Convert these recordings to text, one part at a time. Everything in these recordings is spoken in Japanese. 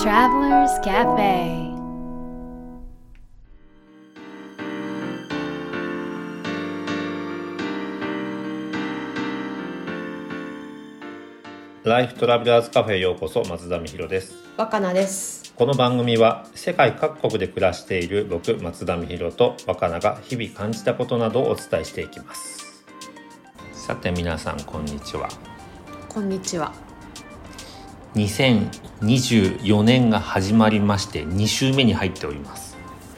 Travelers Cafe。 ライフトラベラーズカフェへようこそ。松田美弘です。 若菜です。 この番組は世界各国で暮らしている僕松田美弘と若菜が日々感じたことなどをお伝えしていきます。さて皆さんこんにちは。 こんにちは。 2024年が始まりまして2週目に入っております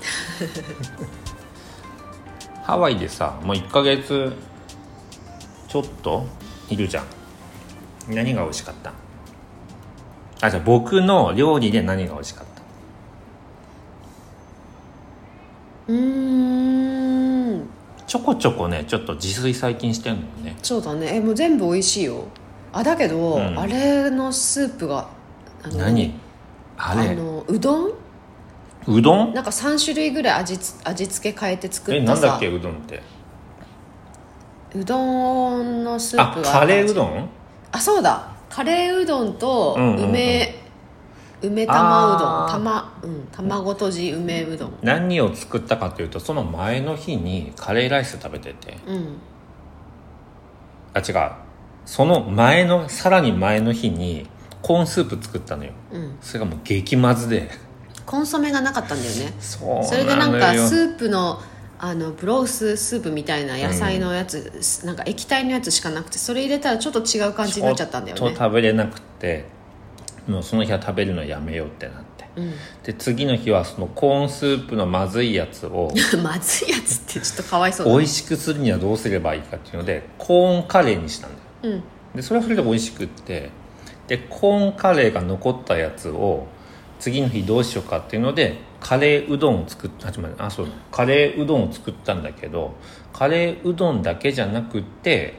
ハワイでさもう1ヶ月ちょっといるじゃん。何が美味しかった？じゃあ僕の料理で何が美味しかった？ちょこちょこねちょっと自炊最近してんのよね。 そうだね。もう全部美味しいよ。だけど、あれのスープが何あれうどんなんか3種類ぐらい味付け変えて作ったさ。 なんだっけうどんって。 うどんのスープがカレーうどん。 そうだ、カレーうどんと梅玉うどん、卵とじ梅うどん。 何を作ったかというとその前の日にカレーライス食べてて、違う、その前のさらに前の日にコーンスープ作ったのよ、それがもう激まずでコンソメがなかったんだよね。 それでなんかスープのブローススープみたいな野菜のやつ、なんか液体のやつしかなくて、それ入れたらちょっと違う感じになっちゃったんだよね。 ちょっと食べれなくてもうその日は食べるのやめようってなって、で次の日はそのコーンスープのまずいやつをまずいやつってちょっとかわいそうだね。 美味しくするにはどうすればいいかっていうのでコーンカレーにしたんだよ、でそれはそれで美味しくって、でコーンカレーが残ったやつを次の日どうしようかっていうのでカレーうどんを作ったカレーうどんを作ったんだけど、カレーうどんだけじゃなくて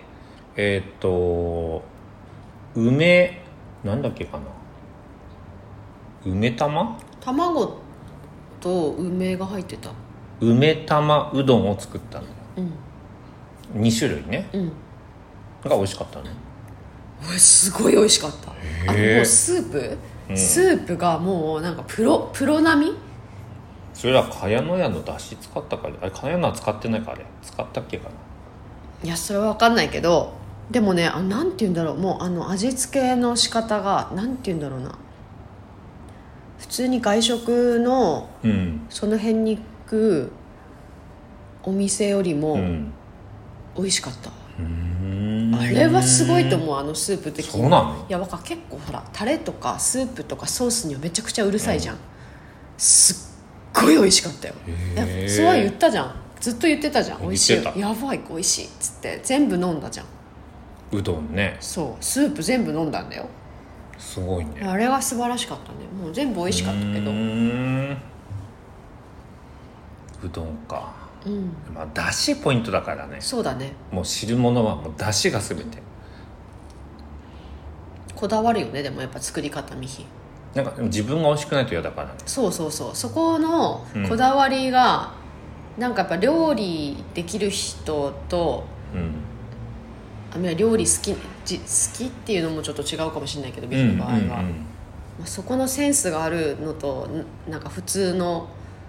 梅なんだっけかな、梅玉と梅が入ってた梅玉うどんを作ったのよ、2種類ね、が美味しかったね。 すごい美味しかった。もうスープがもうなんかプロ並み。 それは茅野屋のだし使ったから、あれ茅野屋使ってないか、あれ使ったっけかな。 いやそれは分かんないけど、でもね、なんて言うんだろう、もう味付けの仕方がなんて言うんだろうな、普通に外食の、その辺に行くお店よりも美味しかった、あれはすごいと思う。スープ的に。 そうなの？ いや結構ほらタレとかスープとかソースにはめちゃくちゃうるさいじゃん、すっごい美味しかったよ。そうは言ったじゃん、ずっと言ってたじゃん、美味しい、やばい美味しいっつって全部飲んだじゃん。 うどんね。 そうスープ全部飲んだんだよ。 すごいね。 あれは素晴らしかったね。もう全部美味しかったけど。 うどんか、だしポイントだからね。 そうだね。 もう汁物はもうだしが全て。 こだわるよね。でもやっぱ作り方ミヒなんか自分が美味しくないと嫌だからね。 そうそこのこだわりが、なんかやっぱ料理できる人と、料理好きっていうのもちょっと違うかもしれないけど、ミヒの場合は、そこのセンスがあるのと、なんか普通の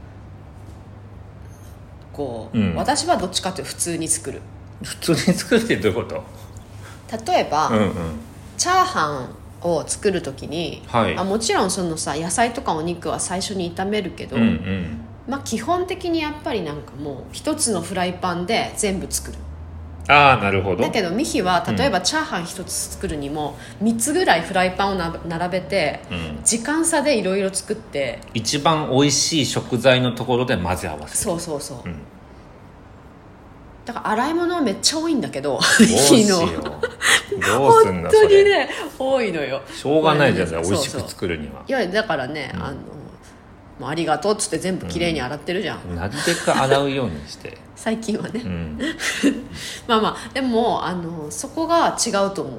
私はどっちかというと普通に作る。 普通に作るってどういうこと？ 例えば、チャーハンを作るときに、もちろんそのさ野菜とかお肉は最初に炒めるけど、基本的にやっぱりなんかもう一つのフライパンで全部作る。 なるほど。 だけどミヒは例えばチャーハン一つ作るにも3つぐらいフライパンを並べて、時間差でいろいろ作って、 一番美味しい食材のところで混ぜ合わせる。 そう、だから洗い物はめっちゃ多いんだけど、 ミヒのどうすんの本当にね多いのよ。 しょうがないじゃん、美味しく作るには。 いやだからね、もうありがとうっつって全部きれいに洗ってるじゃん、 なるべく洗うようにして最近はね、でもそこが違うと思う。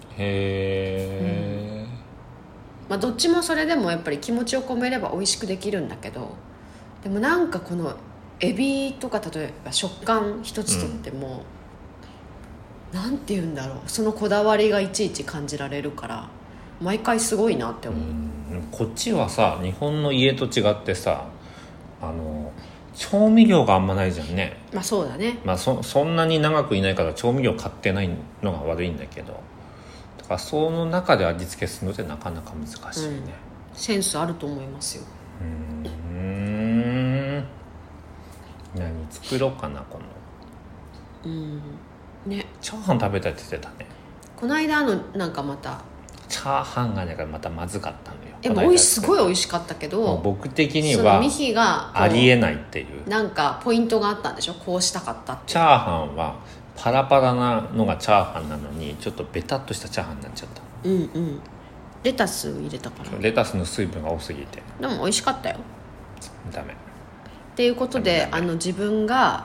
へえ、 どっちもそれでもやっぱり気持ちを込めれば美味しくできるんだけど、でもなんかこのエビとか例えば食感一つとっても、なんて言うんだろう、そのこだわりがいちいち感じられるから、 毎回すごいなって思う。 こっちはさ日本の家と違ってさ調味料があんまないじゃんね。 まあそうだね、 まあ、そんなに長くいないから調味料買ってないのが悪いんだけど、だからその中で味付けするのってなかなか難しいね、 センスあると思いますよ。 何作ろうかな今度。 ね、 チャーハン食べたいって言ってたね。 この間なんかまたチャーハンがねまたまずかったのよ。 すごい美味しかったけど、 僕的にそのはミヒがありえないっていうなんかポイントがあったんでしょ。こうしたかったって。 チャーハンはパラパラなのがチャーハンなのにちょっとベタっとしたチャーハンになっちゃった。 レタス入れたから。 レタスの水分が多すぎて。 でも美味しかったよ。 ダメっていうことで自分が、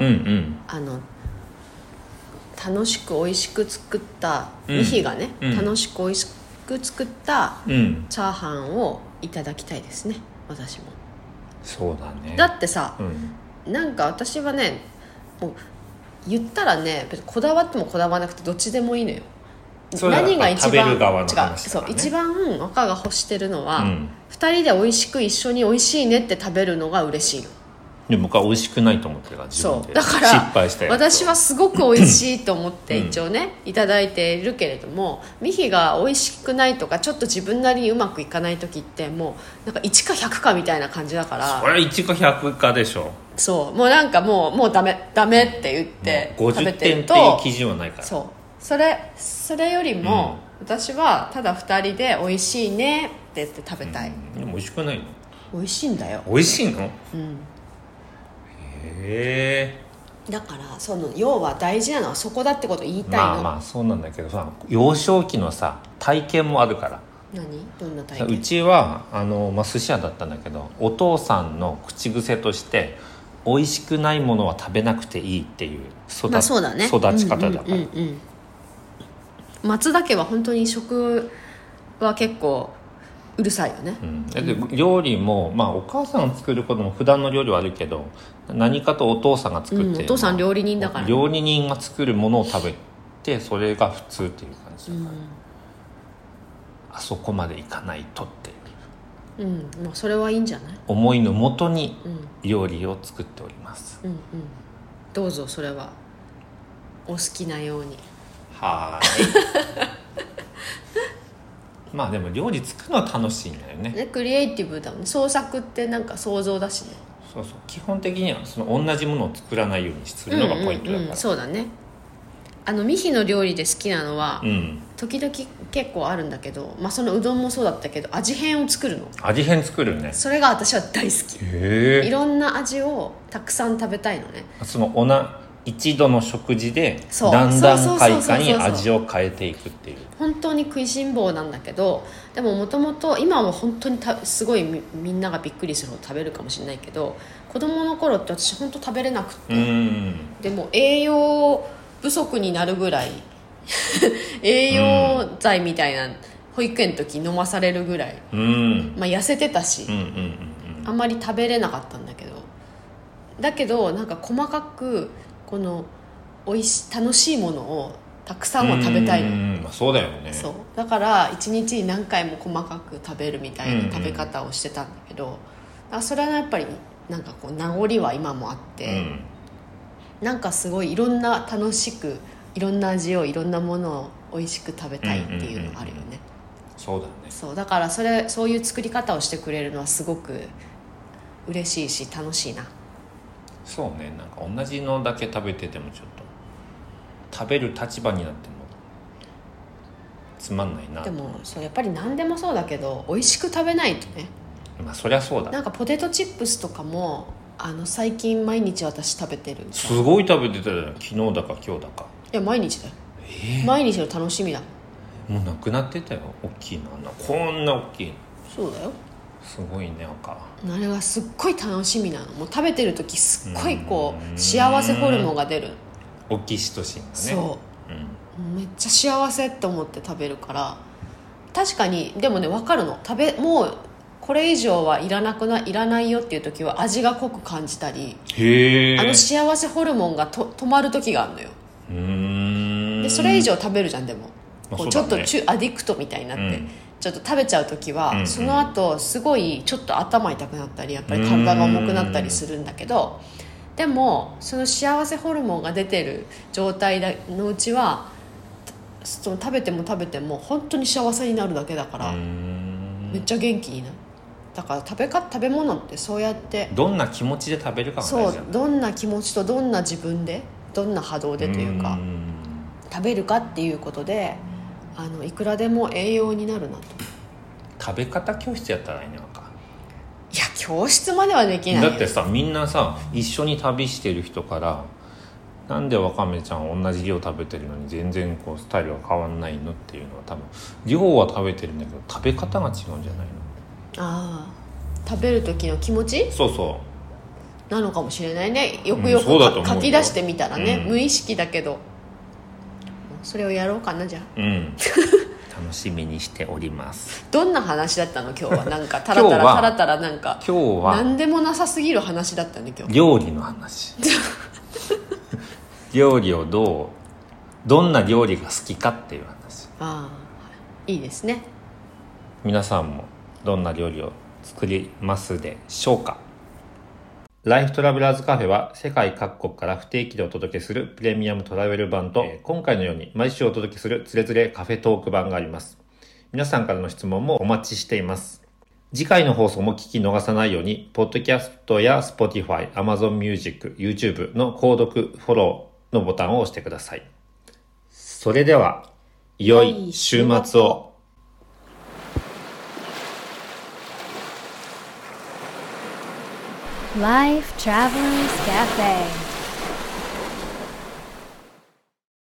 楽しく美味しく作った、ミヒがね、楽しく美味しく作ったチャーハンをいただきたいですね。私も。 そうだね。 だってさ、なんか私はねもう言ったらね別にこだわってもこだわらなくてどっちでもいいのよ。何が一番食べる側の話だからね。 そう一番若が欲してるのは、2人で美味しく一緒に美味しいねって食べるのが嬉しいの。 で僕は美味しくないと思ってるから自分でそうだから失敗したやつ私はすごく美味しいと思って一応ね、いただいているけれども、ミヒが美味しくないとかちょっと自分なりにうまくいかない時ってもうなんか1か100かみたいな感じだから。 それは1か100かでしょ。 そうもうなんかもうダメって言って食べてると、 50点っていう基準はないから。 そうそれよりも、私はただ2人で美味しいねって言って食べたい。 でも美味しくないの？ 美味しいんだよ。 美味しいの？ だからその要は大事なのはそこだってことを言いたいの。 まあそうなんだけどさ、幼少期のさ体験もあるから。 どんな体験？ うちは寿司屋だったんだけど、お父さんの口癖として美味しくないものは食べなくていいっていう育ち方だから。 松田家は本当に食は結構うるさいよね、 で料理も、お母さんが作ることも普段の料理はあるけど、何かとお父さんが作って、 お父さん料理人だから、 料理人が作るものを食べてそれが普通っていう感じだから、あそこまでいかないとっていう、 それはいいんじゃない？ 思いのもとに料理を作っております、 どうぞそれはお好きなように。 はいまあでも料理作るのは楽しいんだよね。 クリエイティブだもんね。創作ってなんか想像だしね。 そう基本的にはその同じものを作らないようにするのがポイントだから、 そうだね。ミヒの料理で好きなのは、時々結構あるんだけど、そのうどんもそうだったけど味変を作るの。 味変作るね。 それが私は大好き。いろんな味をたくさん食べたいのね。 その一度の食事で何段階かに味を変えていくっていう。 本当に食いしん坊なんだけど、でももともと今は本当にすごいみんながびっくりするほど食べるかもしれないけど、子供の頃って私本当食べれなくて、でも栄養不足になるぐらい栄養剤みたいな保育園の時飲まされるぐらい、痩せてたし、あんまり食べれなかったんだけどなんか細かくこの楽しいものをたくさんは食べたいの。 そうだよね。 そうだから1日に何回も細かく食べるみたいな食べ方をしてたんだけど、それはやっぱりなんかこう名残は今もあって、なんかすごいいろんな楽しくいろんな味をいろんなものを美味しく食べたいっていうのがあるよね。 そうだね。 そうだからそういう作り方をしてくれるのはすごく嬉しいし楽しいな。 そうね、なんか同じのだけ食べててもちょっと食べる立場になってもつまんないな。 でもやっぱり何でもそうだけど美味しく食べないとね。 そりゃそうだ。 なんかポテトチップスとかも最近毎日私食べてる。 すごい食べてたよ。昨日だか今日だか。 いや毎日だよ、毎日の楽しみだ。 もうなくなってたよ。大きいのこんな大きい。 そうだよ。 すごいね。赤あれがすっごい楽しみなの。もう食べてる時すっごいこう幸せホルモンが出る。 オキシトシンがね。 そう、めっちゃ幸せって思って食べるから。確かにでもね分かるの。もうこれ以上はいらないよっていう時は味が濃く感じたり、幸せホルモンが止まる時があるのよ。でそれ以上食べるじゃん。でもこうちょっとアディクトみたいになって、 ちょっと食べちゃう時は、その後すごいちょっと頭痛くなったりやっぱり体が重くなったりするんだけど、でもその幸せホルモンが出てる状態のうちはその食べても食べても本当に幸せになるだけだから、めっちゃ元気になる。だから食べ物ってそうやってどんな気持ちで食べるかが大事なんだ。 そう、どんな気持ちとどんな自分でどんな波動でというか食べるかっていうことでいくらでも栄養になるなと。 食べ方教室やったらいいね。なんかいや教室まではできないよ。 だってさ、みんなさ一緒に旅してる人からなんでわかめちゃん同じ量食べてるのに全然こうスタイルが変わんないのっていうのは、多分量は食べてるんだけど食べ方が違うんじゃないの。 ああ、食べる時の気持ちそうそうなのかもしれないね。よくよく、書き出してみたらね、無意識だけどそれをやろうかな。じゃあ楽しみにしております。 どんな話だったの今日は。なんかタラタラなんか今日は何でもなさすぎる話だったね今日。 料理の話料理をどんな料理が好きかっていう話。 ああ、いいですね。 皆さんもどんな料理を作りますでしょうか。ライフトラベラーズカフェは世界各国から不定期でお届けするプレミアムトラベル版と、今回のように毎週お届けするつれづれカフェトーク版があります。皆さんからの質問もお待ちしています。次回の放送も聞き逃さないように、ポッドキャストや Spotify、Amazon Music、YouTube の購読、フォローのボタンを押してください。それでは、良い週末を。 Life Travelers Cafe